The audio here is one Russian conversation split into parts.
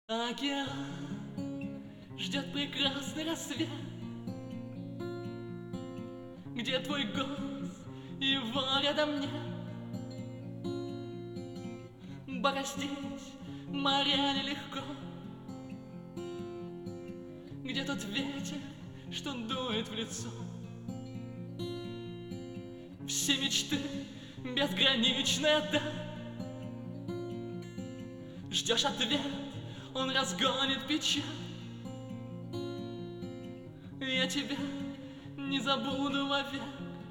Океан ждет прекрасный рассвет, где твой голос, его рядом нет. Бороздить моря нелегко, где тот ветер, что дует в лицо. Все мечты безграничная даль. Ждешь ответ, он разгонит печаль. Я тебя не забуду вовек.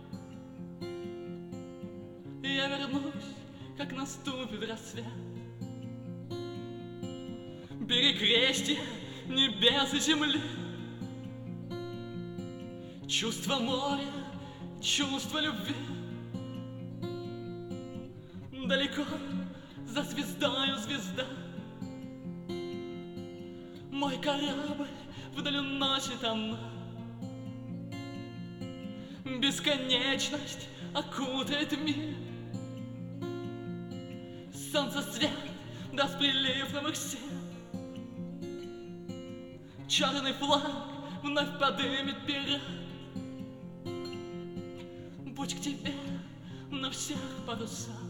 Я вернусь, как наступит рассвет. Перекрестие небес и земли, чувство моря, чувство любви. Далеко за звездою звезда, мой корабль вдаль уносит она. Бесконечность окутает мир. Солнце свет даст прилив новых сил. Черный флаг вновь подымет пират. Путь к тебе на всех парусах.